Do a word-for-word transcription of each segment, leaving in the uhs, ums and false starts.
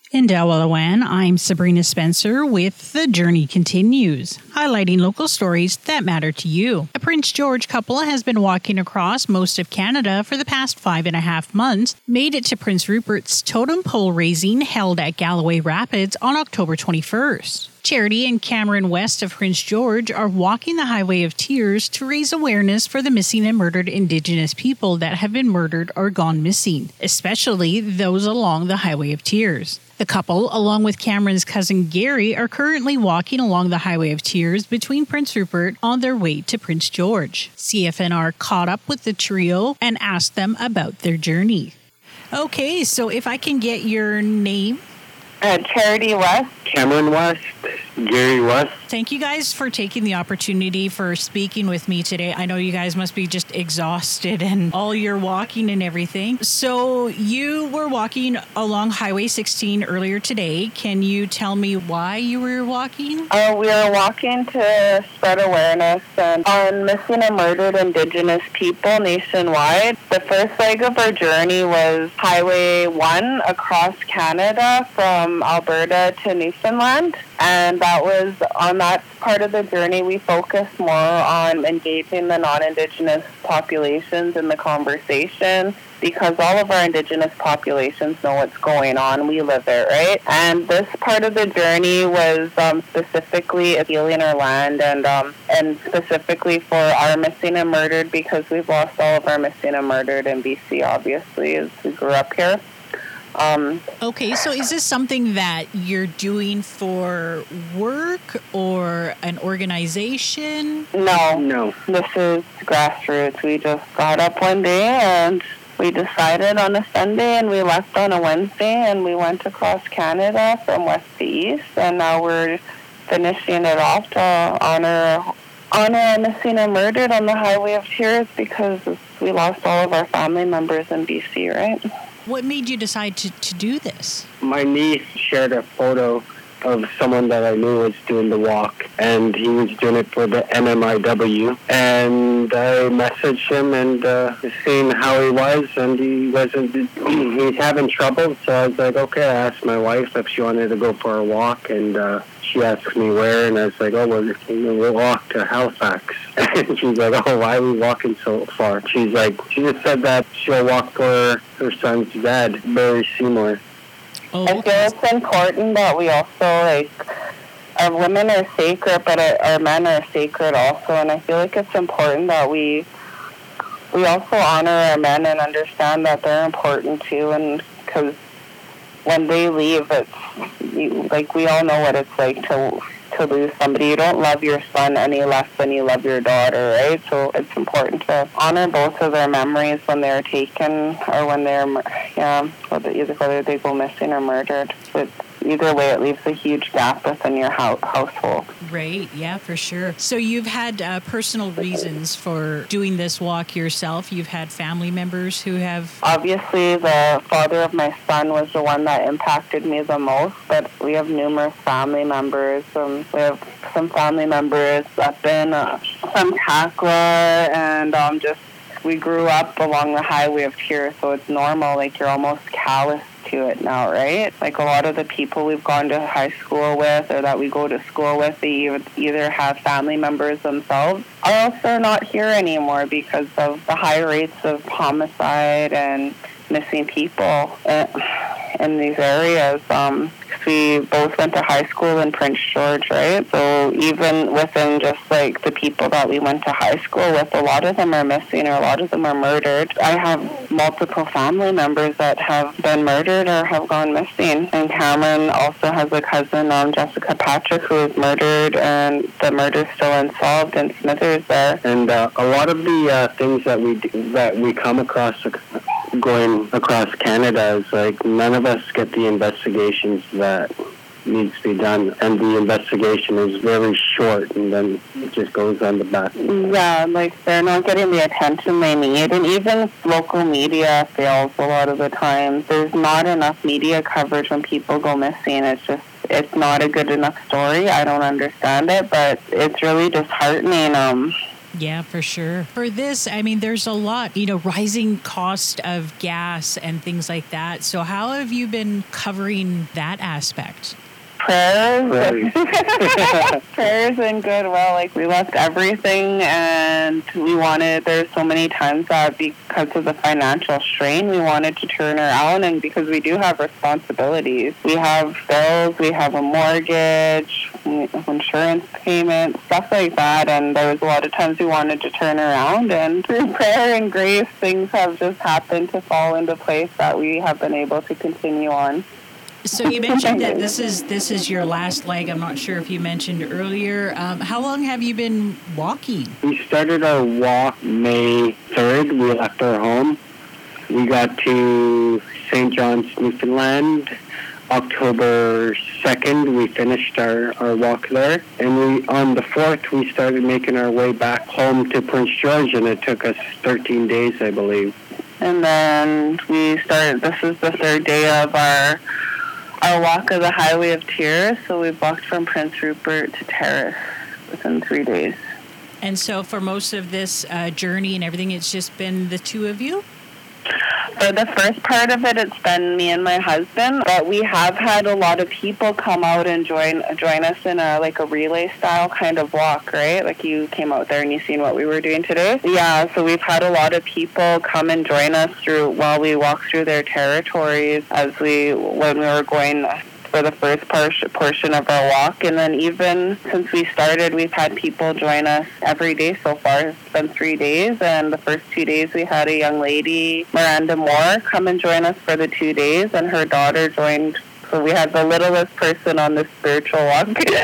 In Delaware, I'm Sabrina Spencer with The Journey Continues, highlighting local stories that matter to you. A Prince George couple has been walking across most of Canada for the past five and a half months, made it to Prince Rupert's totem pole raising held at Galloway Rapids on October twenty-first. Charity and Cameron West of Prince George are walking the Highway of Tears to raise awareness for the missing and murdered Indigenous people that have been murdered or gone missing, especially those along the Highway of Tears. The couple, along with Cameron's cousin Gary, are currently walking along the Highway of Tears between Prince Rupert on their way to Prince George. C F N R caught up with the trio and asked them about their journey. Okay, so if I can get your name. Uh, Charity West. Cameron West. Gary West. Thank you guys for taking the opportunity for speaking with me today. I know you guys must be just exhausted and all your walking and everything. So you were walking along Highway sixteen earlier today. Can you tell me why you were walking? Uh, we are walking to spread awareness and on missing and murdered Indigenous people nationwide. The first leg of our journey was Highway one across Canada from Alberta to Newfoundland. And that was, on that part of the journey, we focused more on engaging the non-Indigenous populations in the conversation because all of our Indigenous populations know what's going on. We live it, right? And this part of the journey was um, specifically healing our land and um, and specifically for our missing and murdered because we've lost all of our missing and murdered in B C, obviously, as we grew up here. Um, okay, so is this something that you're doing for work or an organization? No. No. This is grassroots. We just got up one day and we decided on a Sunday and we left on a Wednesday and we went across Canada from west to east and now we're finishing it off to honor honor our missing and murdered on the Highway of Tears because we lost all of our family members in B C, right? What made you decide to, to do this? My niece shared a photo of someone that I knew was doing the walk, and he was doing it for the N M I W. And I messaged him and uh, seeing how he was, and he wasn't, he's having trouble. So I was like, okay, I asked my wife if she wanted to go for a walk, and uh, she asked me where, and I was like, oh, well, we'll walk to Halifax. And she's like, oh, why are we walking so far? She's like, she just said that she'll walk for her son's dad, Barry Seymour. Oh, I feel it's important that we also, like, our women are sacred, but our, our men are sacred also, and I feel like it's important that we we also honor our men and understand that they're important too, and because when they leave, it's, you, like, we all know what it's like to to lose somebody. You don't love your son any less than you love your daughter, right? So it's important to honor both of their memories when they're taken or when they're, yeah, whether, either whether they go missing or murdered. But either way, it leaves a huge gap within your ho- household. Right, yeah, for sure. So you've had uh, personal reasons for doing this walk yourself. You've had family members who have... Obviously, the father of my son was the one that impacted me the most, but we have numerous family members. Um, we have some family members up in uh, from Takla, and um, just we grew up along the Highway of Tears, so it's normal. Like, you're almost callous to it now, right? Like, a lot of the people we've gone to high school with or that we go to school with, they either have family members themselves or else they're not here anymore because of the high rates of homicide and missing people in these areas. Um, we both went to high school in Prince George, right? So even within just like the people that we went to high school with, a lot of them are missing or a lot of them are murdered. I have multiple family members that have been murdered or have gone missing. And Cameron also has a cousin, um, Jessica Patrick, who was murdered, and the murder's still unsolved in Smithers there. And uh, a lot of the uh, things that we do, that we come across going across Canada is like none of us get the investigations that needs to be done, and the investigation is very short, and then it just goes on the back. Yeah, like they're not getting the attention they need, and even local media fails a lot of the time. There's not enough media coverage when people go missing. It's just, it's not a good enough story. I don't understand it, but it's really disheartening. Um, Yeah, for sure. For this, I mean, there's a lot, you know, rising cost of gas and things like that. So how have you been covering that aspect? Prayers. Prayers and goodwill. Like, we left everything, and we wanted, there's so many times that because of the financial strain, we wanted to turn around, and because we do have responsibilities. We have bills, we have a mortgage, insurance payments, stuff like that, and there was a lot of times we wanted to turn around, and through prayer and grace, things have just happened to fall into place that we have been able to continue on. So you mentioned that this is this is your last leg. I'm not sure if you mentioned earlier. Um, how long have you been walking? We started our walk May third. We left our home. We got to Saint John's, Newfoundland. October second, we finished our, our walk there. And we on the fourth, we started making our way back home to Prince George, and it took us thirteen days, I believe. And then we started, this is the third day of our our walk of the Highway of Tears. So we walked from Prince Rupert to Terrace within three days. And so for most of this uh, journey and everything, it's just been the two of you? For the first part of it, it's been me and my husband, but we have had a lot of people come out and join join us in a like a relay style kind of walk, right? Like you came out there and you seen what we were doing today. Yeah, so we've had a lot of people come and join us through while we walk through their territories as we when we were going for the first par- portion of our walk. And then even since we started, we've had people join us every day so far. It's been three days, and the first two days we had a young lady, Miranda Moore, come and join us for the two days, and her daughter joined. So we had the littlest person on the spiritual walk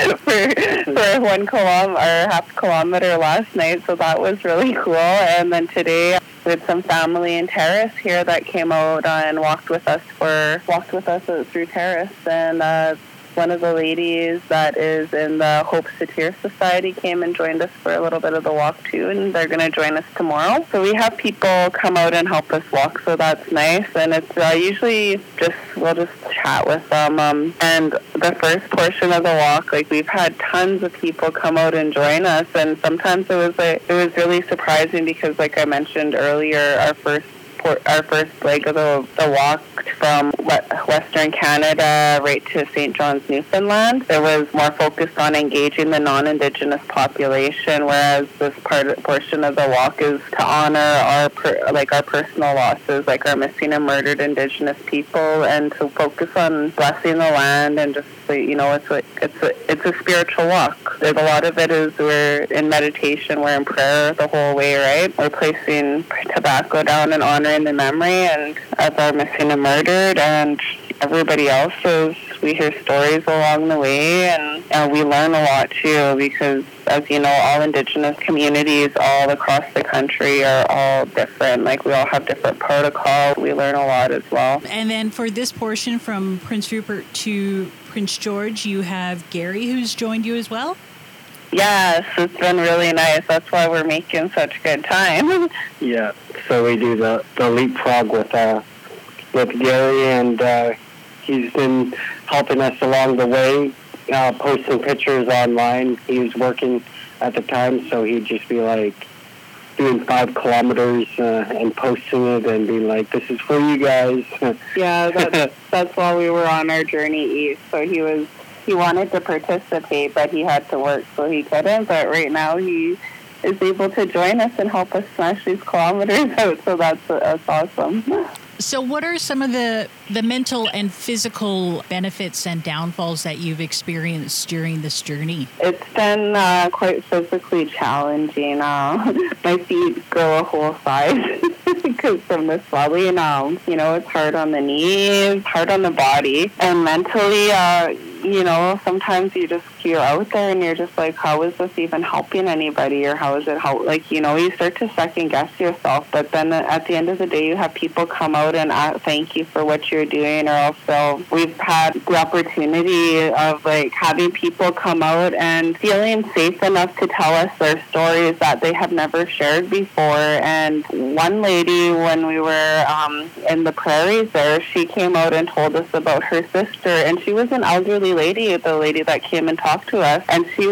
for, for one kilometer or half kilometer last night, so that was really cool. And then today we had some family in Terrace here that came out uh, and walked with us for walked with us through Terrace, and uh, one of the ladies that is in the Hope Satir Society came and joined us for a little bit of the walk too, and they're going to join us tomorrow. So we have people come out and help us walk, so that's nice. And it's uh, usually just, we'll just chat with them. Um, and the first portion of the walk, like we've had tons of people come out and join us, and sometimes it was like, it was really surprising because like I mentioned earlier, our first our first leg of the, the walk from Western Canada right to Saint John's, Newfoundland. It was more focused on engaging the non-Indigenous population, whereas this part portion of the walk is to honor our per, like our personal losses, like our missing and murdered Indigenous people, and to focus on blessing the land and just you know it's a, it's a, it's a spiritual walk. There's a lot of it is we're in meditation, we're in prayer the whole way, right? We're placing tobacco down and honoring the memory and of our missing and murdered, and everybody else's. We hear stories along the way, and uh, we learn a lot too, because as you know, all Indigenous communities all across the country are all different. Like we all have different protocols. We learn a lot as well. And then for this portion from Prince Rupert to Prince George, you have Gary who's joined you as well? Yes, it's been really nice. That's why we're making such good time. Yeah, so we do the, the leapfrog with uh, with Gary, and uh, he's been helping us along the way, uh, posting pictures online. He was working at the time, so he'd just be like doing five kilometers uh, and posting it and being like, this is for you guys. Yeah, that's, that's while we were on our journey east. So he was He wanted to participate, but he had to work, so he couldn't. But right now, he is able to join us and help us smash these kilometers out. So that's that's awesome. So, what are some of the the mental and physical benefits and downfalls that you've experienced during this journey? It's been uh, quite physically challenging. Uh, my feet grow a whole size because from the swelling. Um, you know, it's hard on the knees, hard on the body, and mentally. Uh, You know, sometimes you just, you're out there and you're just like, how is this even helping anybody? Or how is it help? Like, you know, you start to second guess yourself. But then at the end of the day, you have people come out and uh, thank you for what you're doing. Or also, we've had the opportunity of like having people come out and feeling safe enough to tell us their stories that they have never shared before. And one lady, when we were um, in the prairies there, she came out and told us about her sister. And she was an elderly lady, the lady that came and talked to us, and she was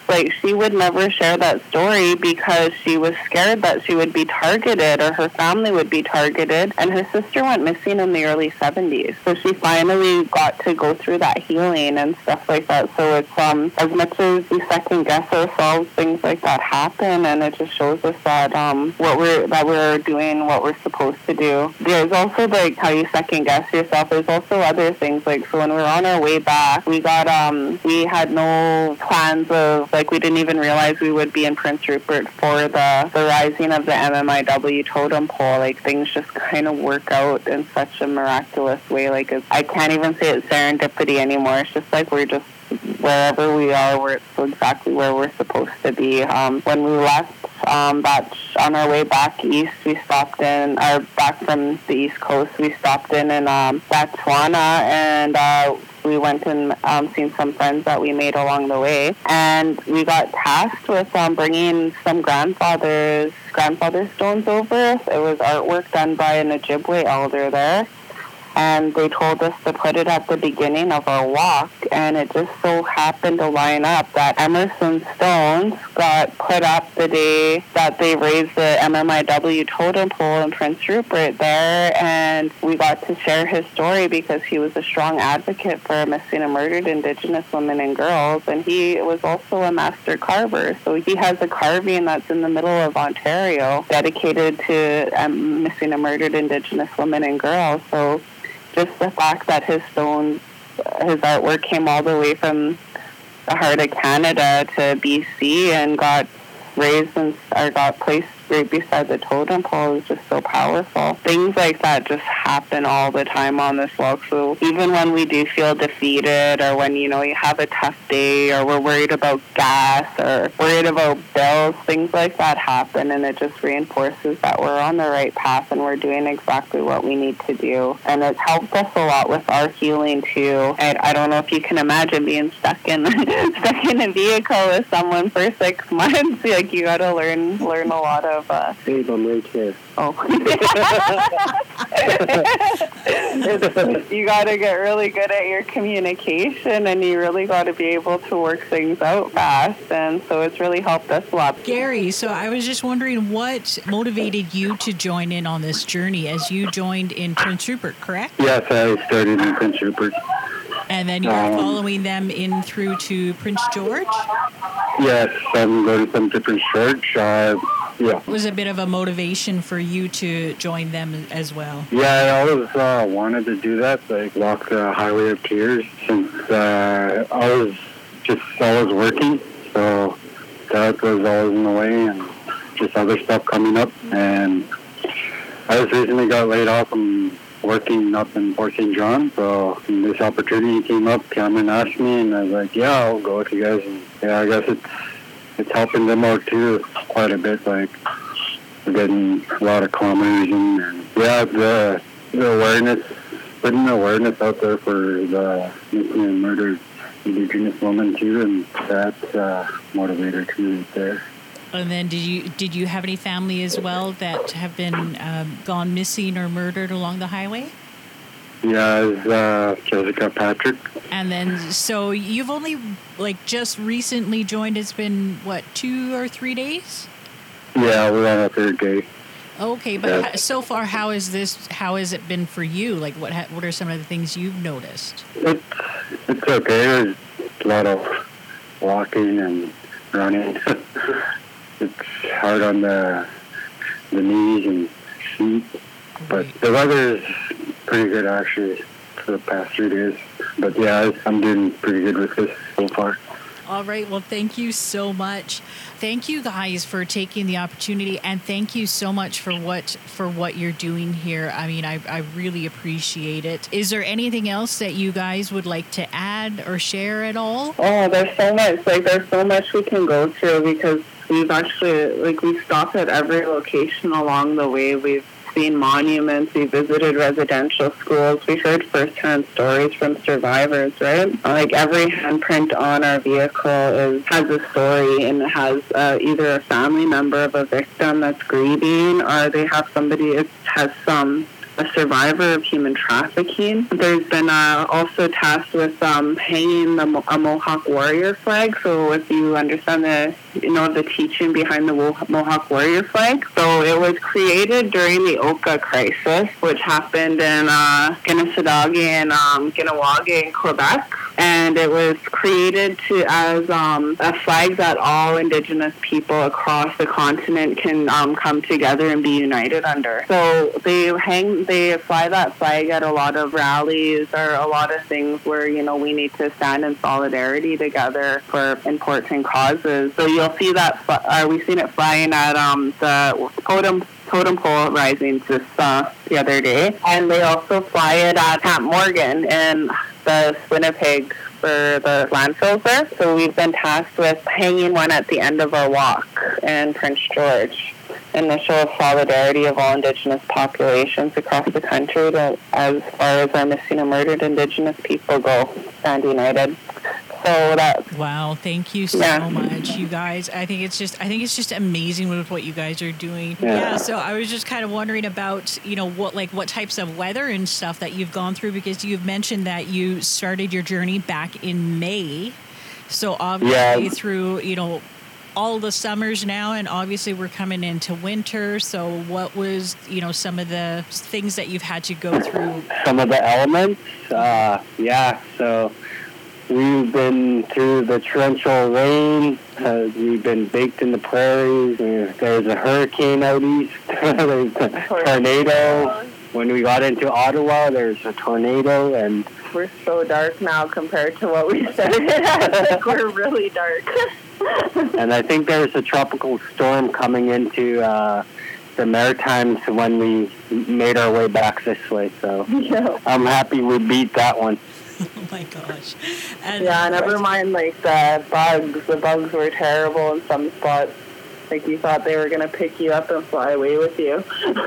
like, she would never share that story because she was scared that she would be targeted or her family would be targeted. And her sister went missing in the early seventies. So she finally got to go through that healing and stuff like that. So it's, um, as much as we second guess ourselves, things like that happen, and it just shows us that, um, what we're, that we're doing what we're supposed to do. There's also, like, how you second guess yourself. There's also other things, like, so when we were on our way back, we got, um, we had no plans of, like, we didn't even realize we would be in Prince Rupert for the, the rising of the M M I W totem pole. Like, things just kind of work out in such a miraculous way. Like, it's, I can't even say it's serendipity anymore. It's just like we're just wherever we are, we're exactly where we're supposed to be. Um, when we left um, that on our way back east, we stopped in, or back from the East Coast, we stopped in in um, Botswana, and uh, we went and um, seen some friends that we made along the way. And we got tasked with um, bringing some grandfather's grandfather stones over. It was artwork done by an Ojibwe elder there. And they told us to put it at the beginning of our walk, and it just so happened to line up that Emerson Stones got put up the day that they raised the M M I W totem pole in Prince Rupert there, and we got to share his story because he was a strong advocate for missing and murdered Indigenous women and girls, and he was also a master carver. So he has a carving that's in the middle of Ontario dedicated to um, missing and murdered Indigenous women and girls. So just the fact that his stones, his artwork came all the way from the heart of Canada to B C and got raised and or got placed right beside the totem pole is just so powerful. Things like that just happen all the time on this walk. So even when we do feel defeated, or when, you know, you have a tough day, or we're worried about gas or worried about bills, things like that happen, and it just reinforces that we're on the right path and we're doing exactly what we need to do. And it's helped us a lot with our healing too. And I don't know if you can imagine being stuck in stuck in a vehicle with someone for six months. Like, you got to learn learn a lot of. Uh, Babe, I'm right here. Oh. You got to get really good at your communication, and you really got to be able to work things out fast. And so it's really helped us a lot. Gary, so I was just wondering what motivated you to join in on this journey, as you joined in Prince Rupert, correct? Yes, I started in Prince Rupert. And then you're um, following them in through to Prince George? Yes, I'm going to them to Prince George. Uh, yeah. Was a bit of a motivation for you to join them as well? Yeah, I always uh, wanted to do that, like walk the Highway of Tears, since uh, I was just always working, so that was always in the way, and just other stuff coming up. And I just recently got laid off from working up in Port Saint John, so this opportunity came up. Cameron asked me, and I was like, yeah, I'll go with you guys. And yeah, I guess it's it's helping them out too quite a bit. Like, we're getting a lot of kilometers, and, and yeah, the, the awareness, putting the awareness out there for the missing and murdered Indigenous women too, and that's a motivator too right there. And then did you did you have any family as well that have been um, gone missing or murdered along the highway? Yeah, it's uh, Jessica Patrick. And then, so you've only, like, just recently joined. It's been, what, two or three days? Yeah, we're on our third day. Okay, but yeah. So far, how is this, how has it been for you? Like, what ha- what are some of the things you've noticed? It's, it's okay. There's a lot of walking and running. It's hard on the the knees and feet, but the weather is pretty good actually for the past three days. But yeah, I'm doing pretty good with this so far. All right. Well, thank you so much. Thank you guys for taking the opportunity, and thank you so much for what for what you're doing here. I mean, I, I really appreciate it. Is there anything else that you guys would like to add or share at all? Oh, there's so much. Like, there's so much we can go through, because we've actually, like, we've stopped at every location along the way. We've seen monuments, we visited residential schools, we've heard first-hand stories from survivors, right? Like, every handprint on our vehicle is has a story, and it has uh, either a family member of a victim that's grieving, or they have somebody that has some a survivor of human trafficking. There's been uh, also tasked with um, hanging the Mo- a Mohawk warrior flag. So if you understand the, you know, the teaching behind the Mo- Mohawk warrior flag, so it was created during the Oka crisis, which happened in uh, Kanesatake and um, Kahnawake in Quebec. And it was created to as um, a flag that all Indigenous people across the continent can um, come together and be united under. So they hang, they fly that flag at a lot of rallies or a lot of things where, you know, we need to stand in solidarity together for important causes. So you'll see that, uh, we've seen it flying at um, the totem totem pole risings this uh, the other day, and they also fly it at Camp Morgan in the Winnipeg for the landfills there. So we've been tasked with hanging one at the end of our walk in Prince George in a show of solidarity of all Indigenous populations across the country to, as far as our missing and murdered Indigenous people go, stand united. So that, wow, thank you so yeah. much, you guys. I think it's just I think it's just amazing with what you guys are doing. Yeah. yeah, so I was just kind of wondering about, you know, what like what types of weather and stuff that you've gone through, because you've mentioned that you started your journey back in May. So obviously Yeah. through, you know, all the summers now, and obviously we're coming into winter. So what was, you know, some of the things that you've had to go through? Some of the elements, uh, yeah, so we've been through the torrential rain. Uh, we've been baked in the prairies. Uh, There's a hurricane out east. There's a tornado. When we got into Ottawa, there's a tornado, and we're so dark now compared to what we started at. Like, we're really dark. and I think there's a tropical storm coming into uh, the Maritimes when we made our way back this way. So Yeah. I'm happy we beat that one. Oh my gosh. And Yeah, never mind like the bugs. The bugs were terrible in some spots. Like you thought they were going to pick you up and fly away with you.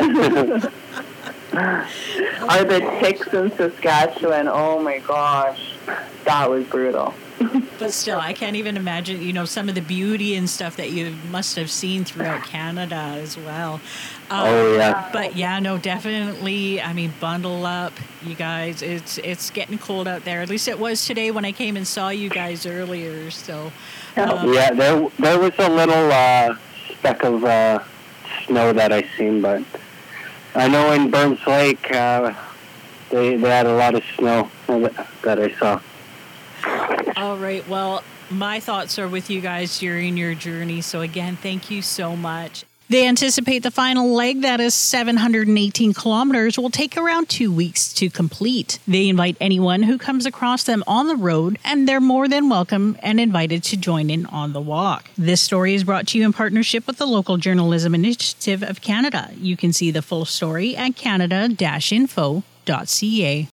Or the ticks in Saskatchewan. Oh my gosh. That was brutal. But still, I can't even imagine, you know, some of the beauty and stuff that you must have seen throughout Canada as well. Um, Oh, yeah. But yeah, no, definitely. I mean, bundle up, you guys. It's it's getting cold out there. At least it was today when I came and saw you guys earlier. So, um, Yeah, there there was a little uh, speck of uh, snow that I seen, but I know in Burns Lake uh, they they had a lot of snow that I saw. all right. Well, my thoughts are with you guys during your journey. So again, thank you so much. They anticipate the final leg, that is seven hundred eighteen kilometers, will take around two weeks to complete. They invite anyone who comes across them on the road, and they're more than welcome and invited to join in on the walk. This story is brought to you in partnership with the Local Journalism Initiative of Canada. You can see the full story at canada dash info dot c a.